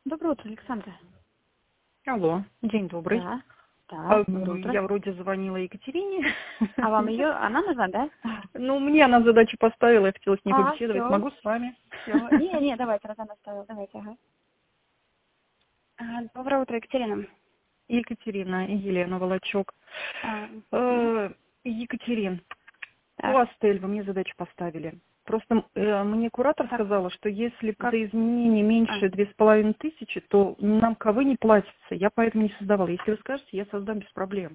Доброе утро, Александра. Алло, день добрый. Да, да, доброе утро. Я вроде звонила Екатерине. А вам она нужна, да? Ну, мне она задачу поставила, я хотела с ней побеседовать. Все. Могу с вами? Не, давайте, раз она ставила, давайте, ага. Доброе утро, Екатерина. Екатерина и Елена Волочок. Екатерин, Так. по Астель вы мне задачу поставили. Просто мне куратор сказала, что если за изменение меньше 2500, то нам КВ не платится. Я поэтому не создавала. Если вы скажете, я создам без проблем.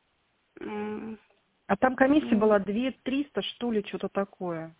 А там комиссия была 2300, что ли, что-то такое.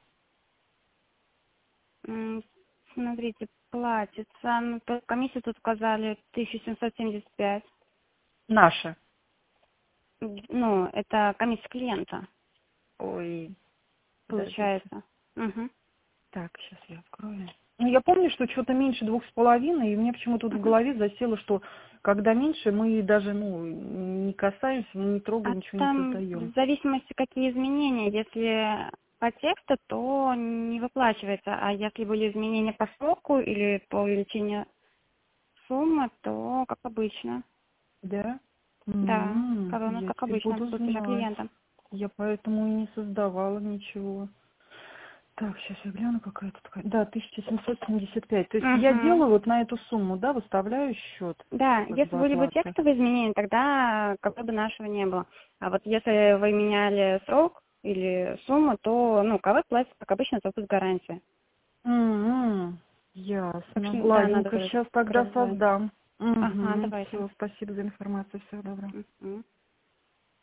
Смотрите, платится. Ну, комиссию тут указали 1775. Наша. Ну, это комиссия клиента, Ой, получается. Угу. Так, сейчас я открою. Ну, я помню, что что-то меньше 2,5, и мне почему-то тут в голове засело, что когда меньше, мы даже, не касаемся, мы не трогаем, ничего не Там создаем. в зависимости, какие изменения. Если по тексту, то не выплачивается. А если были изменения по сроку или по увеличению суммы, то как обычно. Да? Да, у нас Я как теперь обычно, буду платежа знать. клиента. Я поэтому и не создавала ничего. Так, сейчас я гляну, какая тут... Да, 1775. То есть я делаю вот на эту сумму, да, выставляю счет. Да, Как если бы были бы оплаты. текстовые изменения, тогда как бы нашего не было. А вот если вы меняли срок или сумму, то, КВ платится, как обычно, только с гарантией. Ясно. Да, надо Ладненько, будет сейчас тогда как раз. создам. Ага, давайте. Все, спасибо за информацию. Всего доброго.